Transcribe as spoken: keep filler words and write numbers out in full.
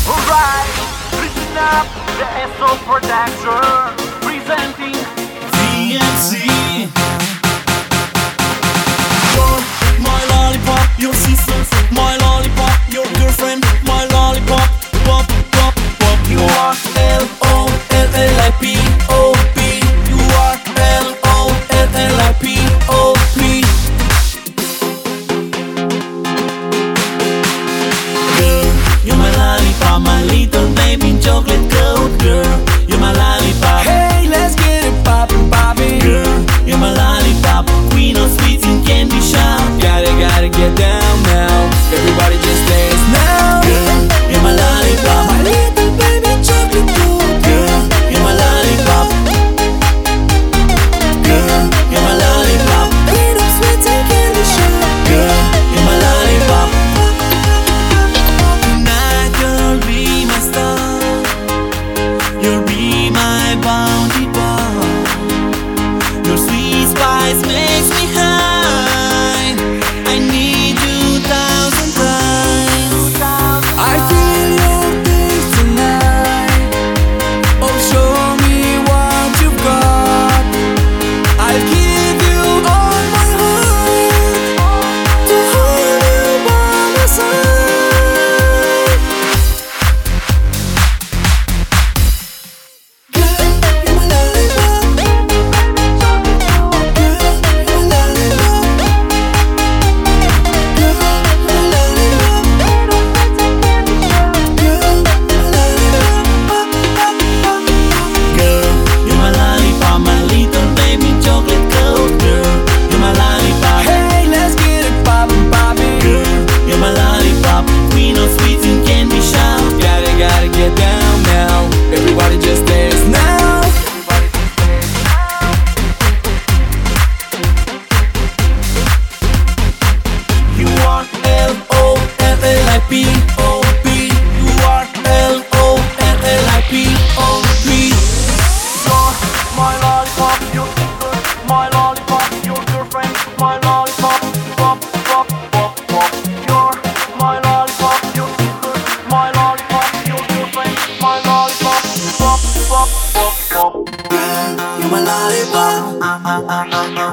Alright, listen up, the S O Production presenting V M C. You're my lollipop, your sister, my lollipop, your girlfriend, my lollipop, pop, pop, pop. You are L O L L I P O P. You are L O L L I P O P. Girl, you're my lollipop, my little baby chocolate coat. Girl, you're my lollipop. Hey, let's get it poppin', poppin'. Girl, you're my lollipop, queen of sweets in candy shop. Gotta, gotta get down now. Everybody just dance now. Girl, you're my lollipop, my little baby chocolate coat. Girl, you're my lollipop. Girl, you're my lollipop, queen of sweets in candy shop. Girl, you're my lollipop. Tonight you'll be my star. You'll be my bounty bar. Your sweet spice makes me high. I need you thousand times. I feel your things tonight. Oh, show me what you've got. I'll give you all my heart to hold you by my side. Girl, you're my lollipop. Girl, you're my lollipop. Girl, you're my lollipop. Girl, you're my lollipop, my little baby chocolate coat. Girl, you're my lollipop. Hey, let's get it poppin', poppin'. Girl, you're my lollipop, queen of sweets in candy shop. Gotta, gotta get down now. Everybody just dance now. You are L O L L I P O P. You are L O L L I P O P. You're my lollipop, your sister, my lollipop, your girlfriend, my lollipop, pop, pop, pop, pop. You're my lollipop, your sister, my lollipop, your girlfriend, my lollipop, pop, pop, pop, pop. Girl, you're my lollipop.